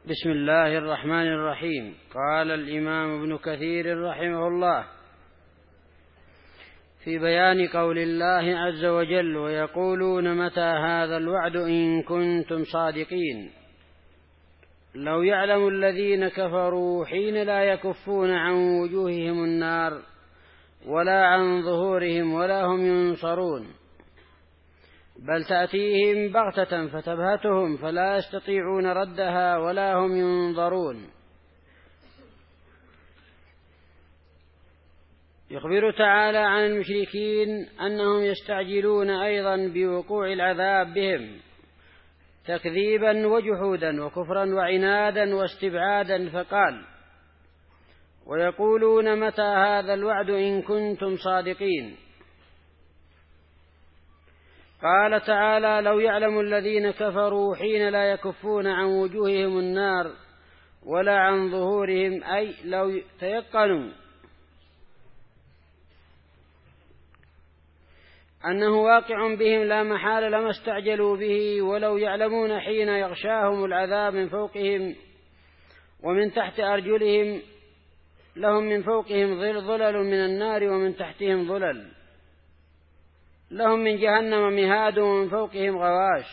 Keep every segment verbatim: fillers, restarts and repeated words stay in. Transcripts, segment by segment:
بسم الله الرحمن الرحيم. قال الإمام ابن كثير رحمه الله في بيان قول الله عز وجل: ويقولون متى هذا الوعد إن كنتم صادقين. لو يعلم الذين كفروا حين لا يكفون عن وجوههم النار ولا عن ظهورهم ولا هم ينصرون، بل تأتيهم بغتة فتبهتهم فلا يستطيعون ردها ولا هم ينظرون. يخبر تعالى عن المشركين أنهم يستعجلون أيضا بوقوع العذاب بهم تكذيبا وجحودا وكفرا وعنادا واستبعادا، فقال: ويقولون متى هذا الوعد إن كنتم صادقين. قال تعالى: لو يعلم الذين كفروا حين لا يكفون عن وجوههم النار ولا عن ظهورهم، أي لو تيقنوا أنه واقع بهم لا محال لما استعجلوا به. ولو يعلمون حين يغشاهم العذاب من فوقهم ومن تحت أرجلهم، لهم من فوقهم ظلل من النار ومن تحتهم ظلل، لهم من جهنم مهاد ومن فوقهم غواش.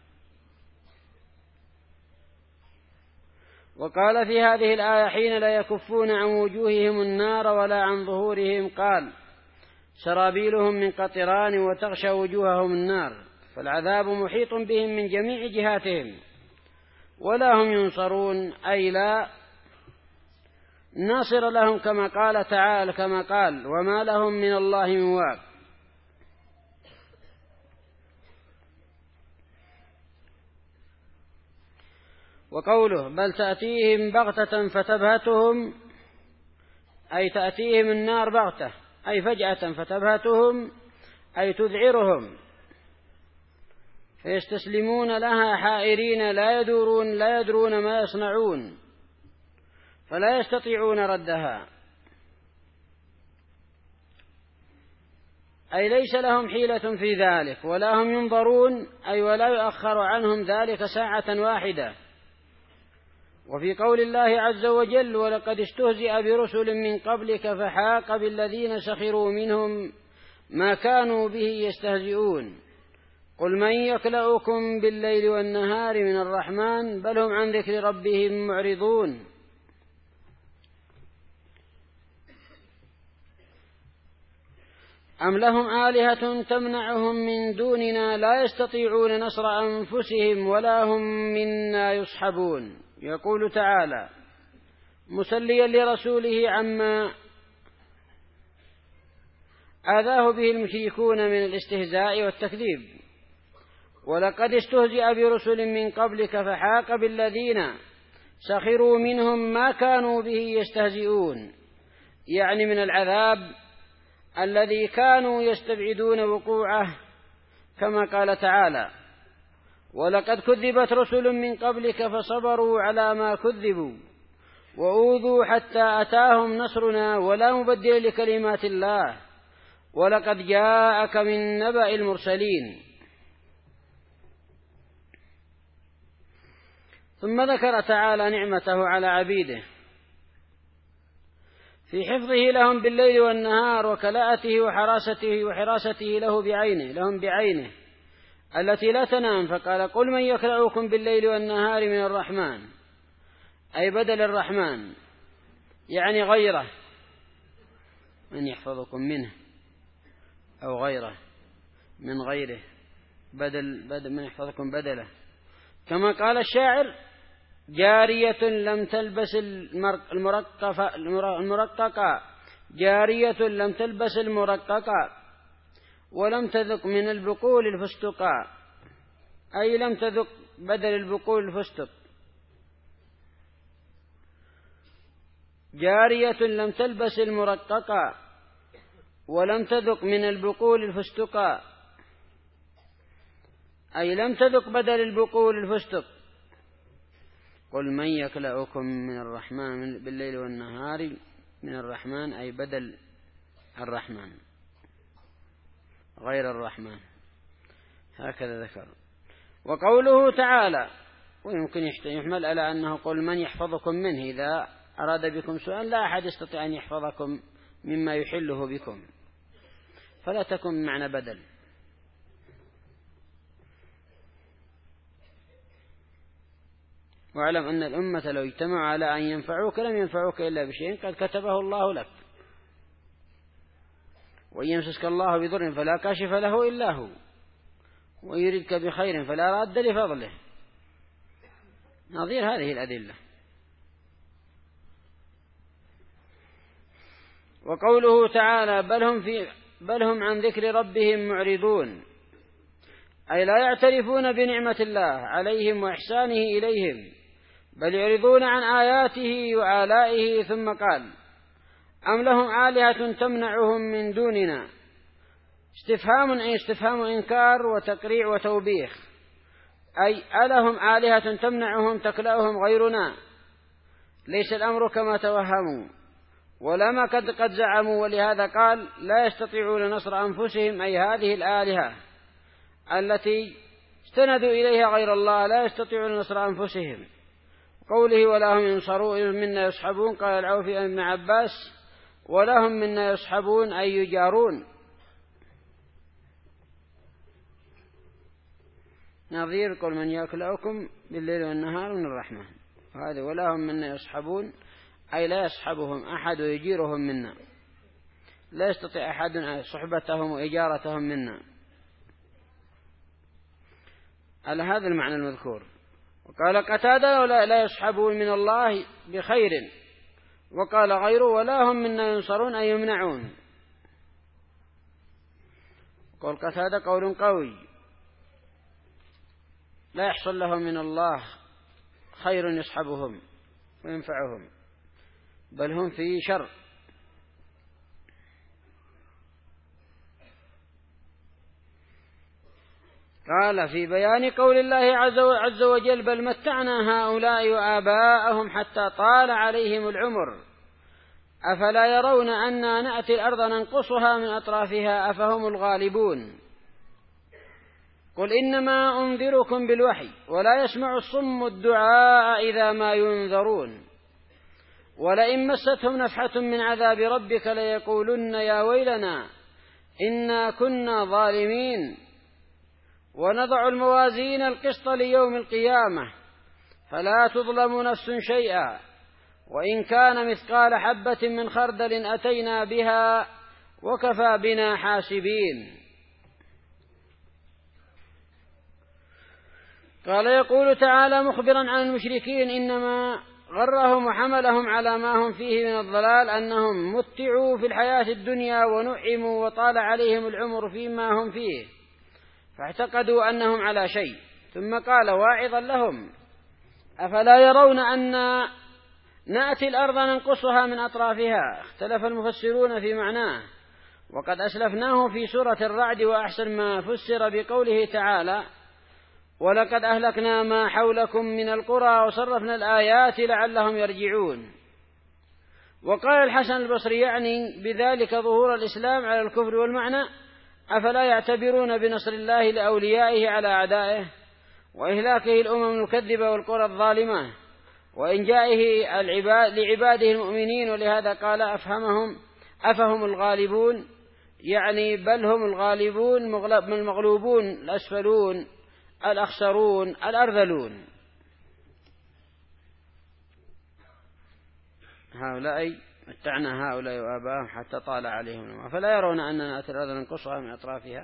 وقال في هذه الآية: حين لا يكفون عن وجوههم النار ولا عن ظهورهم، قال: سرابيلهم من قطران وتغشى وجوههم النار. فالعذاب محيط بهم من جميع جهاتهم ولا هم ينصرون، أي لا ناصر لهم، كما قال تعالى كما قال: وما لهم من الله من واق. وقوله: بل تأتيهم بغتة فتبهتهم، أي تأتيهم النار بغتة، أي فجأة، فتبهتهم أي تذعرهم فيستسلمون لها حائرين لا يدورون لا يدرون ما يصنعون فلا يستطيعون ردها، أي ليس لهم حيلة في ذلك ولا هم ينظرون، أي ولا يؤخر عنهم ذلك ساعة واحدة. وفي قول الله عز وجل: ولقد استهزئ برسل من قبلك فحاق بالذين سخروا منهم ما كانوا به يستهزئون. قل من يكلؤكم بالليل والنهار من الرحمن بل هم عن ذكر ربهم معرضون. أم لهم آلهة تمنعهم من دوننا لا يستطيعون نصر أنفسهم ولا هم منا يصحبون. يقول تعالى مسليا لرسوله عما آذاه به المشركون من الاستهزاء والتكذيب: ولقد استهزئ برسل من قبلك فحاق بالذين سخروا منهم ما كانوا به يستهزئون، يعني من العذاب الذي كانوا يستبعدون وقوعه، كما قال تعالى: ولقد كذبت رسل من قبلك فصبروا على ما كذبوا وأوذوا حتى أتاهم نصرنا ولا مبدل لكلمات الله ولقد جاءك من نبأ المرسلين. ثم ذكر تعالى نعمته على عبيده في حفظه لهم بالليل والنهار وكلاءته وحراسته وحراسته له بعينه لهم بعينه التي لا تنام، فقال: قل من يكلؤكم بالليل والنهار من الرحمن، أي بدل الرحمن، يعني غيره، من يحفظكم منه، أو غيره من غيره، بدل, بدل من يحفظكم بدله. كما قال الشاعر: جارية لم تلبس المرققة جارية لم تلبس المرققة ولم تذق من البقول الفستقاء، أي لم تذق بدل البقول الفستق. جارية لم تلبس المرققة ولم تذق من البقول الفستقاء، أي لم تذق بدل البقول الفستق. قل من يكلؤكم من الرحمن بالليل والنهار من الرحمن، أي بدل الرحمن غير الرحمن، هكذا ذكر. وقوله تعالى: ويمكن يحمل على أنه قل من يحفظكم منه إذا أراد بكم سوءا، لا أحد يستطيع أن يحفظكم مما يحله بكم، فلا تكن معنى بدل. واعلم أن الأمة لو اجتمعوا على أن ينفعوك لم ينفعوك إلا بشيء قد كتبه الله لك، وإن يمسسك الله بضر فلا كاشف له إلا هو، ويردك بخير فلا راد لفضله، نظير هذه الأدلة. وقوله تعالى بل هم, في بل هم عن ذكر ربهم معرضون، أي لا يعترفون بنعمة الله عليهم وإحسانه إليهم، بل يعرضون عن آياته وآلائه. ثم قال أم لهم آلهة تمنعهم من دوننا، استفهام أي استفهام إنكار وتقريع وتوبيخ، أي ألهم آلهة تمنعهم تكلأهم غيرنا، ليس الأمر كما توهموا ولا ما قد قد زعموا، ولهذا قال لا يستطيعون نصر أنفسهم، أي هذه الآلهة التي استندوا إليها غير الله لا يستطيعون نصر أنفسهم. قوله ولا هم ينصرون منا يصحبون، قال العوفي ابن عباس ولا هم منا يصحبون أي يجارون، نظير قل من يأكلؤكم بالليل والنهار من الرحمة، هذا ولا هم منا يصحبون أي لا يصحبهم أحد ويجيرهم منا، لا يستطيع أحد صحبتهم وإجارتهم منا، على هذا المعنى المذكور. وقال قتادة لا يصحبون من الله بخير، وقال غيره ولا هم منا ينصرون أي يمنعون. قول قتادة قول قوي، لا يحصل لهم من الله خير يصحبهم وينفعهم، بل هم في شر. قال في بيان قول الله عز وجل بل متعنا هؤلاء وآباءهم حتى طال عليهم العمر أفلا يرون أنا نأتي الأرض ننقصها من أطرافها أفهم الغالبون. قل إنما أنذركم بالوحي ولا يسمع الصم الدعاء إذا ما ينذرون ولئن مستهم نفحة من عذاب ربك ليقولن يا ويلنا إنا كنا ظالمين ونضع الموازين القسط ليوم القيامة فلا تظلم نفس شيئا وإن كان مثقال حبة من خردل أتينا بها وكفى بنا حاسبين. قال يقول تعالى مخبرا عن المشركين إنما غرهم وحملهم على ما هم فيه من الضلال أنهم متعوا في الحياة الدنيا ونعموا وطال عليهم العمر فيما هم فيه فاعتقدوا أنهم على شيء، ثم قال واعظا لهم أفلا يرون أن نأتي الأرض ننقصها من أطرافها. اختلف المفسرون في معناه وقد أسلفناه في سورة الرعد، وأحسن ما فسر بقوله تعالى ولقد أهلكنا ما حولكم من القرى وصرفنا الآيات لعلهم يرجعون. وقال الحسن البصري يعني بذلك ظهور الإسلام على الكفر، والمعنى أفلا يعتبرون بنصر الله لأوليائه على أعدائه وإهلاكه الأمم المكذبة والقرى الظالمة وإنجائه العباد لعباده المؤمنين. ولهذا قال أفهمهم أفهم الغالبون، يعني بل هم الغالبون المغلوبون الأسفلون الأخسرون الأرذلون. هؤلاء متعنا هؤلاء وآباءهم حتى طال عليهم العمر فلا يرون أننا نأتي الأرض ننقصها من أطرافها،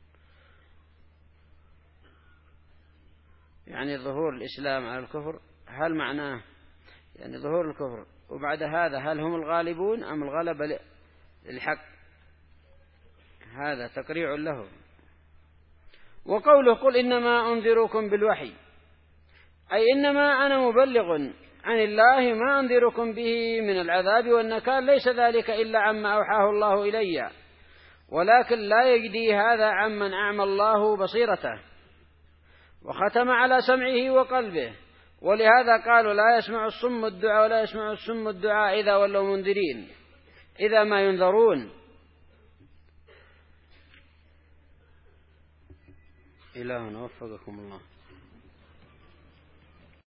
يعني ظهور الإسلام على الكفر. هل معناه يعني ظهور الكفر وبعد هذا هل هم الغالبون أم الغلبة للحق؟ هذا تقريع له. وقوله قل إنما أنذركم بالوحي أي إنما أنا مبلغ عن الله ما أنذركم به من العذاب والنكال، ليس ذلك إلا عما أوحاه الله إلي، ولكن لا يجدي هذا عمن أعمى الله بصيرته وختم على سمعه وقلبه، ولهذا قالوا لا يسمع الصم الدعاء ولا يسمع الصم الدعاء إذا ولوا منذرين إذا ما ينذرون. إلهنا وفقكم الله.